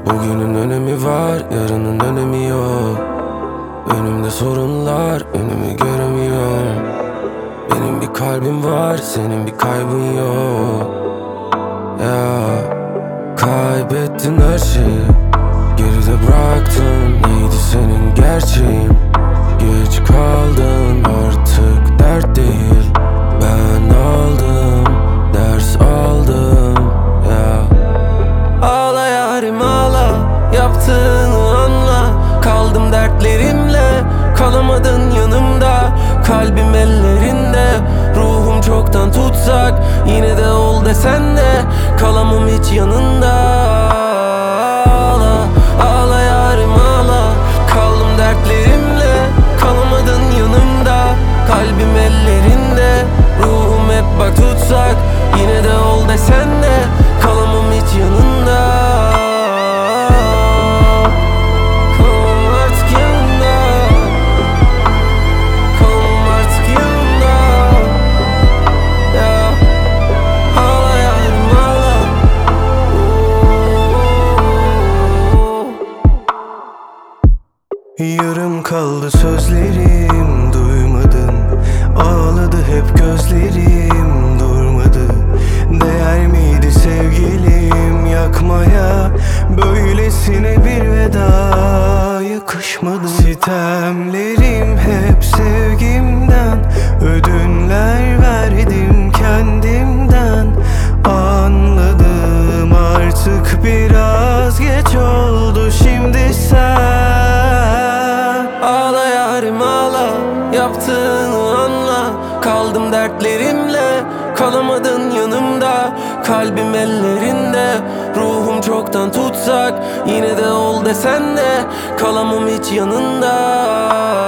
Bugünün önemi var, yarının önemi yok. Önümde sorunlar, önümü göremiyorum. Benim bir kalbim var, senin bir kaybın yok. Ya kaybettin her şeyi, geride bıraktın. Neydi senin gerçeğin? Geç kaldın, artık dert değil. Ben aldım, ders aldım. Ya ağla yarim ağla, yaptığını anla. Kaldım dertlerimle, kalamadın yanımda. Kalbim ellerinde, ruhum çoktan tutsak. Yine de ol desen de kalamam hiç yanında. Ağla, ağla yarim ağla. Kaldım dertlerimle, kalamadın yanımda. Kalbim ellerinde, ruhum hep bak tutsak. Yine de ol desen de kalamam hiç yanında. Kalamam artık yanında. Kalamam artık yanında. Ya ağla yarim ağla. Yarım kaldı sözlerim, duymadın. Ağladı hep gözlerim, durmadı. Değer miydi sevgilim yakmaya? Böylesine bir veda yakışmadı. Sitemlerim hep sevgimden, ödünler verdim kendimden. Anladım artık biraz geç oldu şimdi sen. Ağla yarim ağla, yaptığını anla. Kaldım dertlerimle, kalamadın yanımda. Kalbim ellerinde, ruhum çoktan tutsak. Yine de ol desen de kalamam hiç yanında.